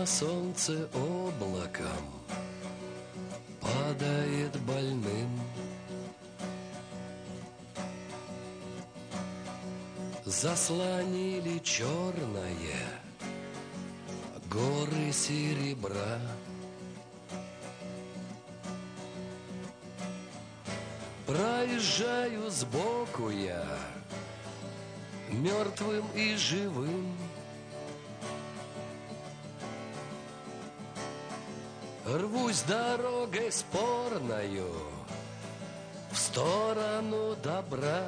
солнце облаком падает больным. Заслонили черное горы серебра. Проезжаю сбоку я, мертвым и живым. Рвусь дорогой спорною в сторону добра.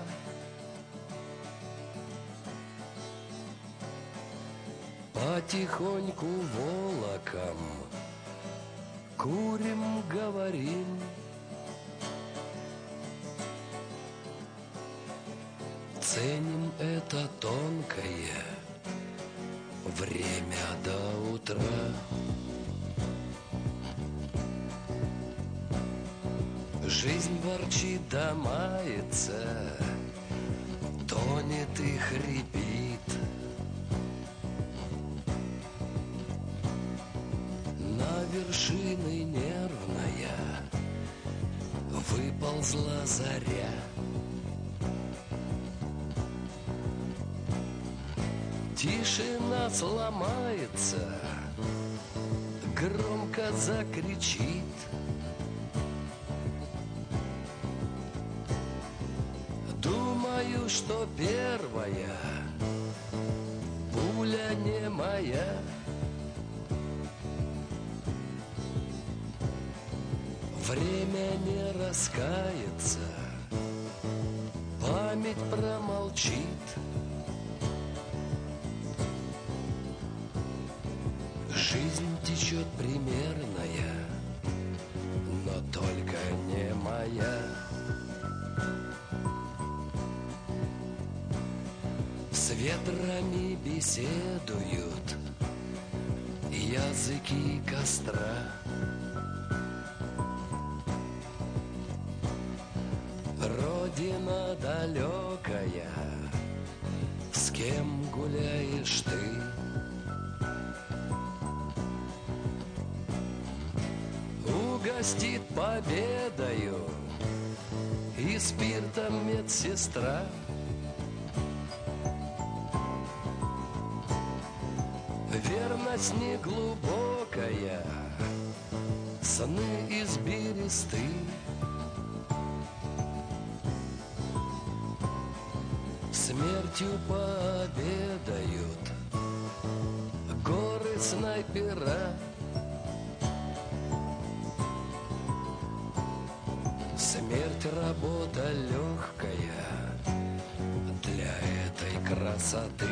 Потихоньку волоком курим, говорим. Ценим это тонкое время до утра. Жизнь ворчит да мается, тонет и хрипит. На вершины нервная выползла заря. Тишина сломается, громко закричит. Думаю, что первая пуля не моя. Время не раскается, память промолчит. Жизнь течет примерная, но только не моя. С ветрами беседуют языки костра. Родина далекая, с кем гуляешь ты? Угостит победою и спиртом медсестра. Верность неглубокая, сны из бересты. Смертью пообедают горы снайпера. Смерть работа легкая для этой красоты.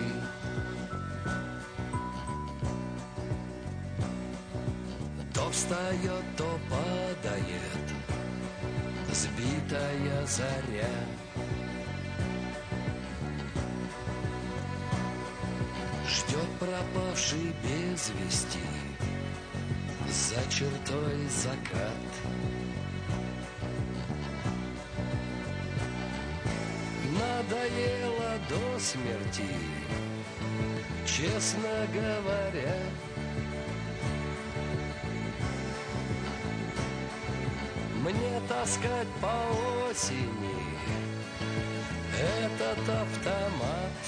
То встает, то падает сбитая заря. Ждет пропавший без вести за чертой закат. Надоело до смерти, честно говоря. Мне таскать по осени этот автомат.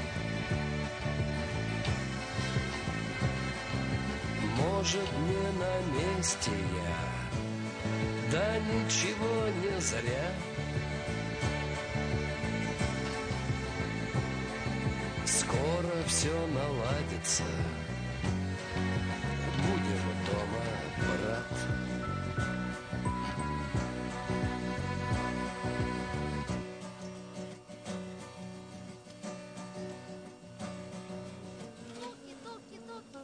Может, не на месте я, да ничего не зря. Скоро все наладится.